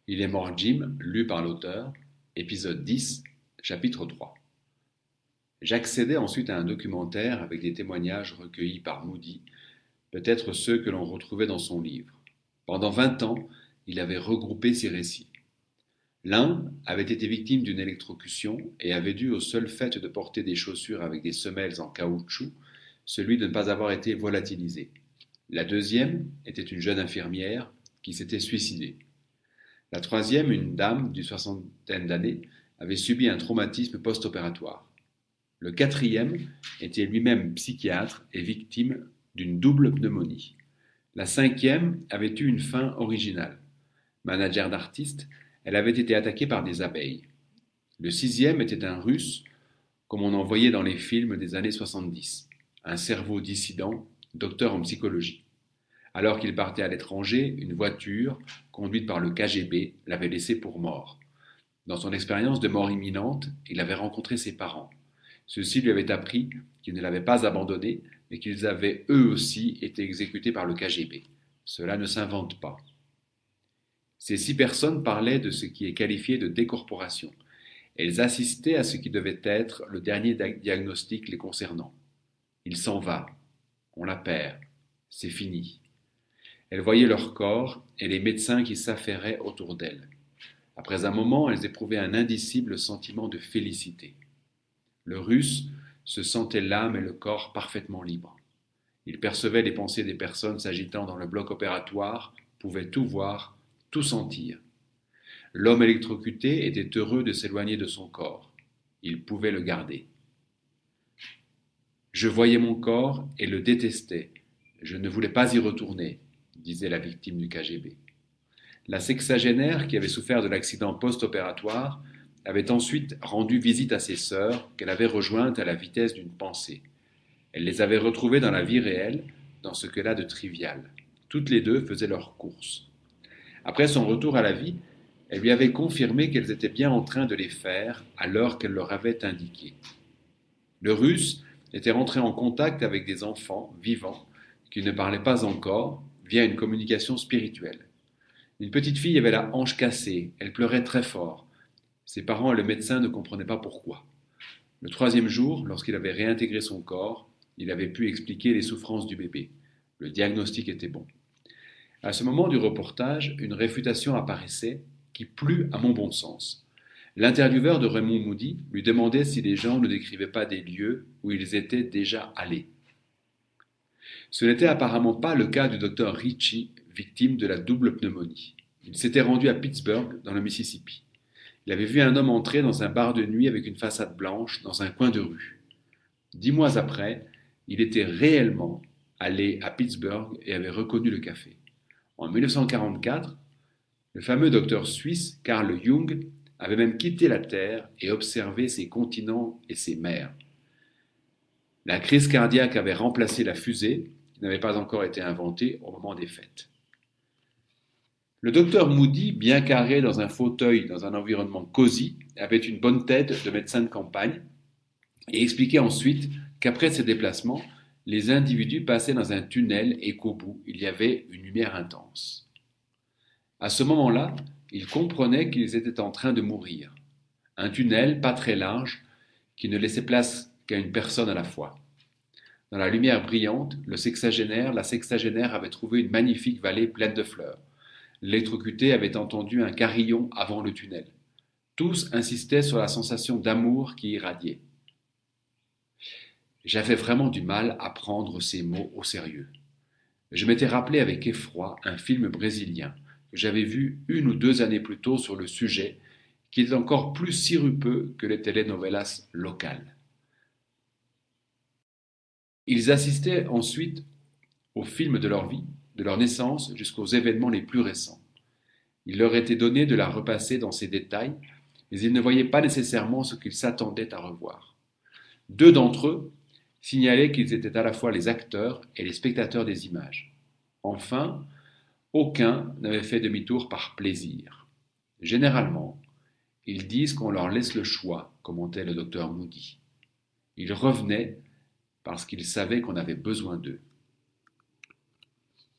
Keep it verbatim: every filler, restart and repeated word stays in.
Il est mort Jim, lu par l'auteur, épisode dix, chapitre trois. J'accédai ensuite à un documentaire avec des témoignages recueillis par Moody, peut-être ceux que l'on retrouvait dans son livre. Pendant vingt ans, il avait regroupé ces récits. L'un avait été victime d'une électrocution et avait dû au seul fait de porter des chaussures avec des semelles en caoutchouc, celui de ne pas avoir été volatilisé. La deuxième était une jeune infirmière qui s'était suicidée. La troisième, une dame d'une soixantaine d'années, avait subi un traumatisme post-opératoire. Le quatrième était lui-même psychiatre et victime d'une double pneumonie. La cinquième avait eu une fin originale. Manager d'artiste, elle avait été attaquée par des abeilles. Le sixième était un Russe, comme on en voyait dans les films des années soixante-dix, un cerveau dissident, docteur en psychologie. Alors qu'il partait à l'étranger, une voiture, conduite par le K G B, l'avait laissé pour mort. Dans son expérience de mort imminente, il avait rencontré ses parents. Ceux-ci lui avaient appris qu'ils ne l'avaient pas abandonné, mais qu'ils avaient eux aussi été exécutés par le K G B. Cela ne s'invente pas. Ces six personnes parlaient de ce qui est qualifié de décorporation. Elles assistaient à ce qui devait être le dernier diagnostic les concernant. Il s'en va. On la perd. C'est fini. Elles voyaient leur corps et les médecins qui s'affairaient autour d'elles. Après un moment, elles éprouvaient un indicible sentiment de félicité. Le Russe se sentait l'âme et le corps parfaitement libres. Il percevait les pensées des personnes s'agitant dans le bloc opératoire, pouvait tout voir, tout sentir. L'homme électrocuté était heureux de s'éloigner de son corps. Il pouvait le garder. Je voyais mon corps et le détestais. Je ne voulais pas y retourner, disait la victime du K G B. La sexagénaire, qui avait souffert de l'accident post-opératoire, avait ensuite rendu visite à ses sœurs, qu'elle avait rejointes à la vitesse d'une pensée. Elle les avait retrouvées dans la vie réelle, dans ce qu'elle a de trivial. Toutes les deux faisaient leurs courses. Après son retour à la vie, elle lui avait confirmé qu'elles étaient bien en train de les faire à l'heure qu'elle leur avait indiquée. Le Russe était rentré en contact avec des enfants vivants qui ne parlaient pas encore, via une communication spirituelle. Une petite fille avait la hanche cassée, elle pleurait très fort. Ses parents et le médecin ne comprenaient pas pourquoi. Le troisième jour, lorsqu'il avait réintégré son corps, il avait pu expliquer les souffrances du bébé. Le diagnostic était bon. À ce moment du reportage, une réfutation apparaissait qui plut à mon bon sens. L'intervieweur de Raymond Moody lui demandait si les gens ne décrivaient pas des lieux où ils étaient déjà allés. Ce n'était apparemment pas le cas du docteur Ritchie, victime de la double pneumonie. Il s'était rendu à Pittsburgh, dans le Mississippi. Il avait vu un homme entrer dans un bar de nuit avec une façade blanche dans un coin de rue. Dix mois après, il était réellement allé à Pittsburgh et avait reconnu le café. En mille neuf cent quarante-quatre, le fameux docteur suisse Carl Jung avait même quitté la Terre et observé ses continents et ses mers. La crise cardiaque avait remplacé la fusée, qui n'avait pas encore été inventée au moment des fêtes. Le docteur Moody, bien carré dans un fauteuil dans un environnement cosy, avait une bonne tête de médecin de campagne et expliquait ensuite qu'après ces déplacements, les individus passaient dans un tunnel et qu'au bout, il y avait une lumière intense. À ce moment-là, il comprenait qu'ils étaient en train de mourir. Un tunnel pas très large qui ne laissait place qu'à une personne à la fois. Dans la lumière brillante, le sexagénaire, la sexagénaire avait trouvé une magnifique vallée pleine de fleurs. L'électrocuté avait entendu un carillon avant le tunnel. Tous insistaient sur la sensation d'amour qui irradiait. J'avais vraiment du mal à prendre ces mots au sérieux. Je m'étais rappelé avec effroi un film brésilien que j'avais vu une ou deux années plus tôt sur le sujet, qui est encore plus sirupeux que les telenovelas locales. Ils assistaient ensuite aux films de leur vie, de leur naissance jusqu'aux événements les plus récents. Il leur était donné de la repasser dans ses détails, mais ils ne voyaient pas nécessairement ce qu'ils s'attendaient à revoir. Deux d'entre eux signalaient qu'ils étaient à la fois les acteurs et les spectateurs des images. Enfin, aucun n'avait fait demi-tour par plaisir. Généralement, ils disent qu'on leur laisse le choix, commentait le docteur Moody. Ils revenaient parce qu'ils savaient qu'on avait besoin d'eux.